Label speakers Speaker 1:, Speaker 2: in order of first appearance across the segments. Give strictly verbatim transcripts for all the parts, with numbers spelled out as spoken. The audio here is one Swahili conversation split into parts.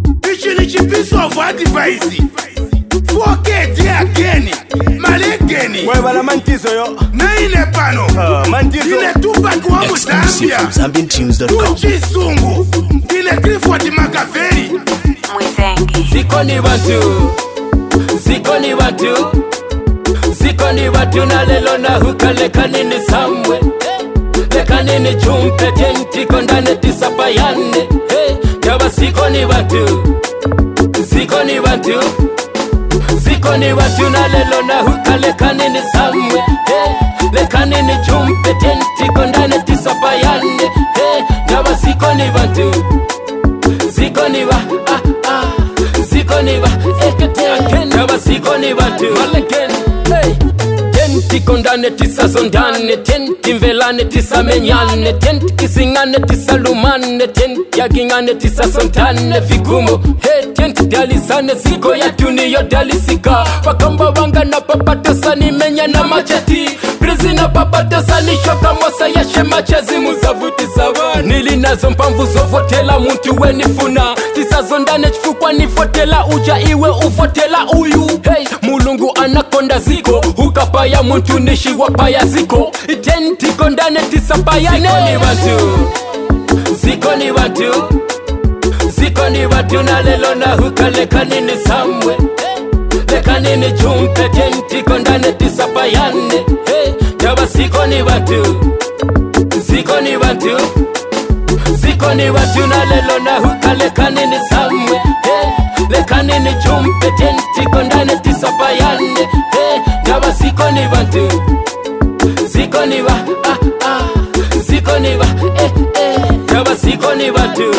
Speaker 1: Ichi ni chipiso of advice. four K dia again. Malekeni.
Speaker 2: Wewe bana mantizo yo.
Speaker 1: Na ine pano.
Speaker 2: Uh, mantizo.
Speaker 1: Ine Tupac wa Muzambia.
Speaker 3: Zambian Tunes dot com.
Speaker 1: Uchi Sungu. Ine Clifford Makaveli.
Speaker 4: Mwizengi.
Speaker 5: Ziko ni watu. Ziko ni watu. Ziko ni watu na lelo na huka lekanini samwe. Lekanini chumpe tenti kondane tisapayane. Hey, jawa ziko ni watu. Ziko ni watu. Ziko ni watu na lelo na huka lekanini samwe. Hey, lekanini chumpe tenti kondane tisapayane. Hey, jawa ziko ni watu. Ziko ni wa ah ah. Ziko ni wa ekete again. Jawa ziko ni watu. Maleken. Hey. Tenti kondane tisa zondane. Tenti mvelane tisa menyane. Tenti kisingane tisa lumane. Tenti yagingane tisa sontane vigumo. Hey, tenti dalisane ziko ya tuniyo dalisika. Wakamba wanga na papata sani menya na macheti. Prizi na papata sani shoka mosa ya shemachazi muzavuti sawa. Nili nazo mpamvu zovotela muntu we nifuna. Tisa zondane chifukwa nifotela uja iwe ufotela uyu. Hey, mulungu anakonda ziko. Hukapa ya muntu nishi wapaya ziko. Tenti kondane tisa payane. Ziko ni watu. Ziko ni watu. Ziko ni watu na lelo na huka lekanini samwe. Lekanini chumpe tenti kondane tisa payane. Hey, jawa ziko ni watu. Ziko ni watu. Ziko ni watu na lelo na huka lekanini samwe. Hey, lekanini chumpe tenti kondane tisa payane. Hey, jawa ziko ni watu. Ziko ni wa ah ah. Ziko ni wa eh eh. Jawa ziko ni watu.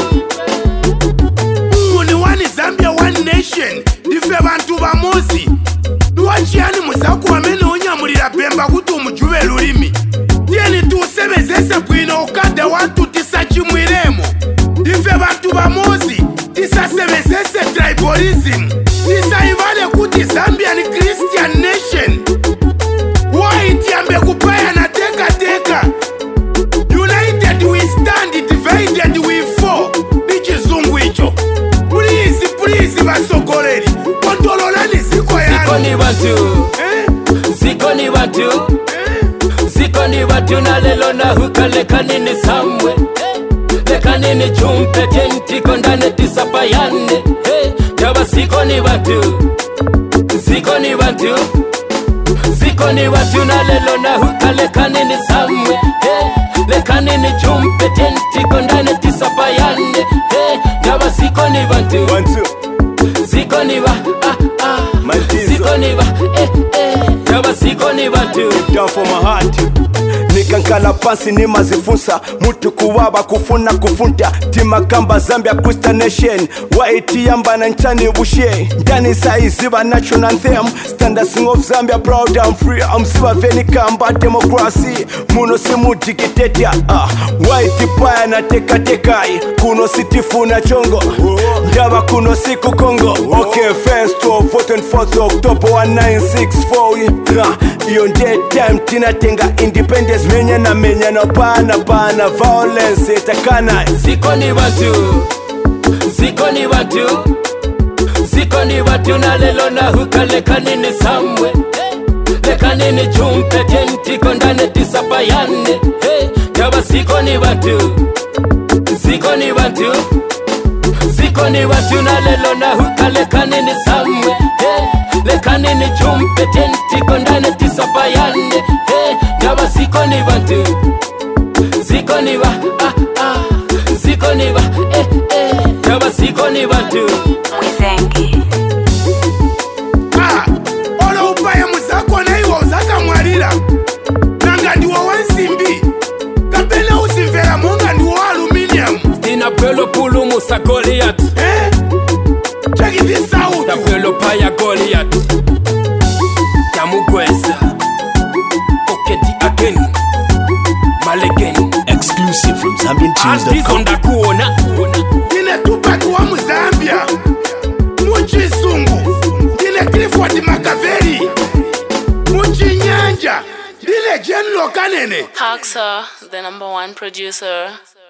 Speaker 1: Ni one Zambia, one nation. Ife bantu bamozi. Nuwachiani musaku wamene unyamulira pemba kuti umujuwe lulimi. Tieni tusebezese bwino ukada watu tisachimwiremo. Ife bantu bamozi. Tisasebezese tribalism. Tisaivale kuti Zambia ni Christian nation. White yambe kupaya na teka teka. United we stand, divided we fall. Nichizungu icho. Please, please basogoleri. Kontololani ziko yani.
Speaker 5: Ziko ni watu.
Speaker 1: Eh?
Speaker 5: Ziko ni watu.
Speaker 1: Eh?
Speaker 5: Ziko ni watu na lelo na huka lekanini samwe. Lekanini chumpe tenti kondane tisa payane. Hey, jawa ziko ni watu. Ziko ni watu. Ziko ni watu na lelo na huka lekanini samwe. Hey, lekanini chumpe tenti kondane tisa payane. Hey, jawa ziko ni watu.
Speaker 2: One, two.
Speaker 5: Ziko ni wa ah ah.
Speaker 2: Mantizo.
Speaker 5: Ziko ni wa eh eh. Jawa ziko ni watu.
Speaker 2: Down for my heart. Nikankala pansi ni mazifunsa. Mutu kuwaba kufuna kufunta. Tima kamba Zambia Christian nation. Waiti yamba na nchani bushe. Ndani saiziba national anthem. Standards of Zambia proud and free. Amsiba veni kamba democracy. Muno simu dikitetia. Ah, waiti paya na teka tekai. Kuno sitifu na chongo. Ndaba kuno siku Kongo. Okay, first of fourth and fourth October one nine six four. Iyo nde time tina tenga independence. Menya na menya na pana pana violence etakana.
Speaker 5: Ziko ni watu. Ziko ni watu. Ziko ni watu na lelo na huka lekanini samwe. Lekanini chumpe tenti kondane tisa payane. Hey, jawa ziko ni watu. Ziko ni watu. Ziko ni watu na lelo na huka lekanini samwe. Hey, lekanini chumpe tenti kondane tisa payane. Hey, jawa ziko ni watu. Ziko ni wa ah ah. Ziko ni wa eh eh. Jawa ziko ni watu.
Speaker 4: Mwizengi.
Speaker 1: Ah, olo upaya musako na iwa uzaka mwalira. Nanga ndiwa wansimbi. Kapena usimvera monga ndiwa aluminium.
Speaker 5: Stina pelo pulu musa Goliath.
Speaker 1: Eh? Check this out.
Speaker 5: Da pelo paya Goliath. Kamugweza. Oketi again. Malegen.
Speaker 3: Exclusive from Zambian Tunes dot com.
Speaker 5: Artizo ndakuona.
Speaker 1: Ine Tupac wa Muzambia. Muchi Sungu. Ine Clifford Makaveli. Muchi Nyanja. Ine General Kanene.
Speaker 4: Haxa, the number one producer.